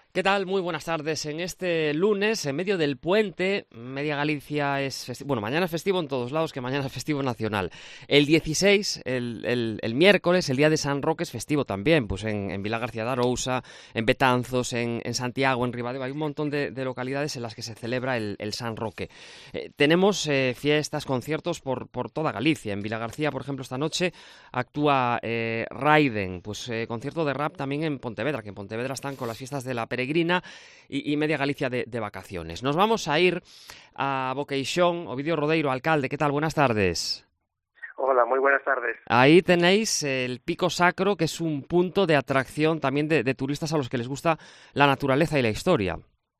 ¿Qué tal? Muy buenas tardes. En este lunes, en medio del puente, Media Galicia es festivo. Bueno, mañana es festivo en todos lados, que mañana es festivo nacional. El 16, el miércoles, el día de San Roque, es festivo también. Pues en Vila García de Arousa, en Betanzos, en Santiago, en Ribadeo. Hay un montón de localidades en las que se celebra el San Roque. Tenemos fiestas, conciertos por toda Galicia. En Vila García, por ejemplo, esta noche actúa Raiden, pues concierto de rap también en Pontevedra, que en Pontevedra están con las fiestas de la Peregrina y Media Galicia de vacaciones. Nos vamos a ir a Boqueixón. Ovidio Rodeiro, alcalde, ¿qué tal? Buenas tardes. Hola, muy buenas tardes. Ahí tenéis el Pico Sacro, que es un punto de atracción también de turistas a los que les gusta la naturaleza y la historia.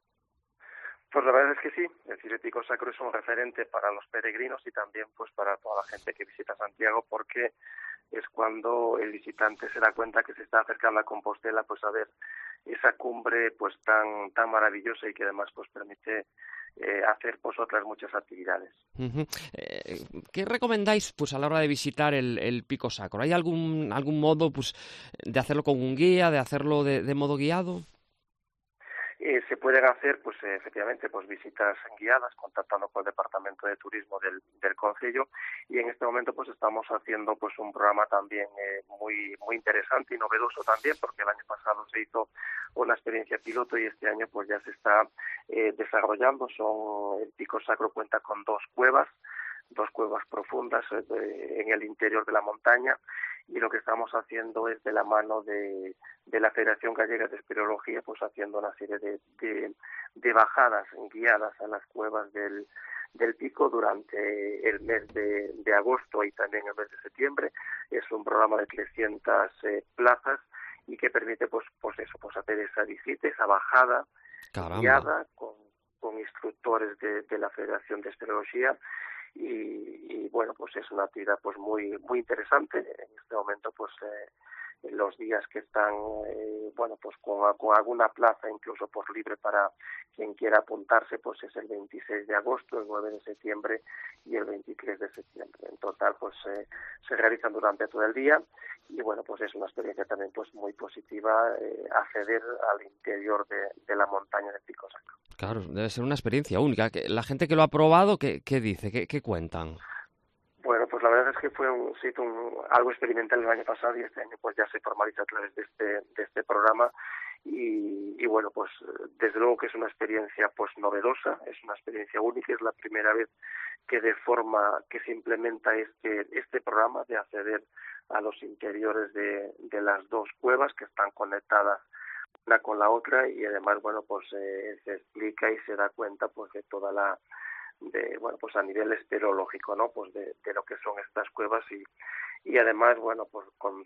Pues la verdad es que sí, es decir, el Pico Sacro es un referente para los peregrinos y también pues para toda la gente que visita Santiago, porque es cuando el visitante se da cuenta que se está acercando a Compostela, pues a ver esa cumbre pues tan maravillosa y que además pues permite hacer pues otras muchas actividades. Uh-huh. ¿Qué recomendáis pues a la hora de visitar el Pico Sacro? ¿Hay algún modo pues de hacerlo con un guía, de hacerlo de modo guiado? Se pueden hacer, pues efectivamente, pues visitas guiadas, contactando con el Departamento de Turismo del Concello, y en este momento pues estamos haciendo pues un programa también muy interesante y novedoso también, porque el año pasado se hizo una experiencia piloto y este año pues ya se está desarrollando. El Pico Sacro cuenta con dos cuevas profundas en el interior de la montaña, y lo que estamos haciendo es de la mano de la Federación Gallega de Espeleología, pues haciendo una serie de bajadas guiadas a las cuevas del Pico durante el mes de agosto y también el mes de septiembre. Es un programa de 300 plazas y que permite pues hacer esa visita, esa bajada guiada con instructores de la Federación de Espeleología. Y bueno, pues es una actividad pues muy interesante. En este momento pues en los días que están pues con alguna plaza incluso pues libre para quien quiera apuntarse, pues es el 26 de agosto, el 9 de septiembre y el 23 de septiembre. En total pues se realizan durante todo el día, y bueno, pues es una experiencia también pues muy positiva acceder al interior de la montaña del Pico Sacro. Claro, debe ser una experiencia única. La gente que lo ha probado, ¿qué dice? ¿Qué cuentan? Bueno, pues la verdad es que se hizo algo experimental el año pasado, y este año pues ya se formaliza a través de este programa, y bueno, pues desde luego que es una experiencia pues novedosa, es una experiencia única, es la primera vez que de forma que se implementa este programa de acceder a los interiores de las dos cuevas que están conectadas una con la otra, y además bueno pues se explica y se da cuenta pues de toda pues a nivel espeleológico, ¿no? Pues de lo que son estas cuevas, y además bueno pues con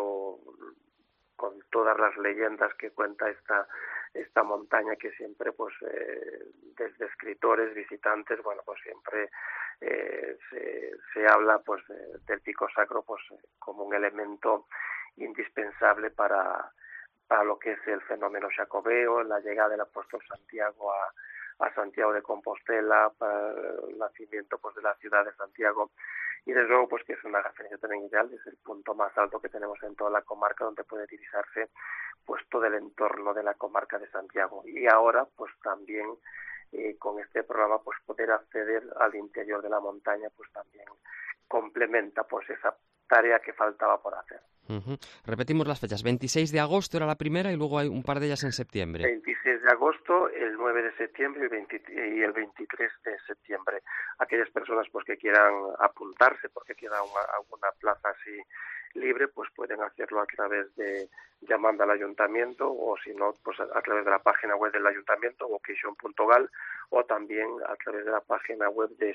todas las leyendas que cuenta esta montaña, que siempre pues desde escritores, visitantes, bueno pues siempre se habla pues del Pico Sacro pues como un elemento indispensable para lo que es el fenómeno xacobeo, la llegada del apóstol Santiago a Santiago de Compostela, para el nacimiento pues de la ciudad de Santiago, y desde luego pues que es una referencia también ideal, es el punto más alto que tenemos en toda la comarca, donde puede divisarse pues todo el entorno de la comarca de Santiago. Y ahora pues también con este programa pues poder acceder al interior de la montaña pues también complementa pues esa tarea que faltaba por hacer. Uh-huh. Repetimos las fechas. 26 de agosto era la primera y luego hay un par de ellas en septiembre. 26 de agosto, el 9 de septiembre y el 23 de septiembre. Aquellas personas pues que quieran apuntarse porque queda alguna plaza así libre, pues pueden hacerlo a través de llamando al ayuntamiento, o si no pues a través de la página web del ayuntamiento, vocation.gal, o también a través de la página web de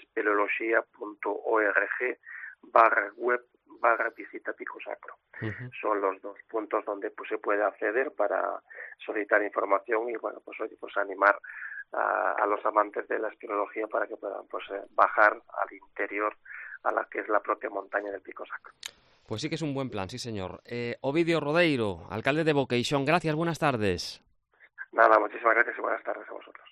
espeleología.org/web/visita Pico Sacro. Uh-huh. Son los dos puntos donde pues se puede acceder para solicitar información, y bueno pues animar a los amantes de la espeleología para que puedan pues bajar al interior a la que es la propia montaña del Pico Sacro. Pues sí que es un buen plan, sí señor. Ovidio Rodeiro, alcalde de Boqueixón, gracias, buenas tardes. Nada, muchísimas gracias y buenas tardes a vosotros.